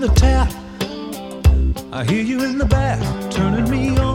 the tap. I hear you in the back, turning me on.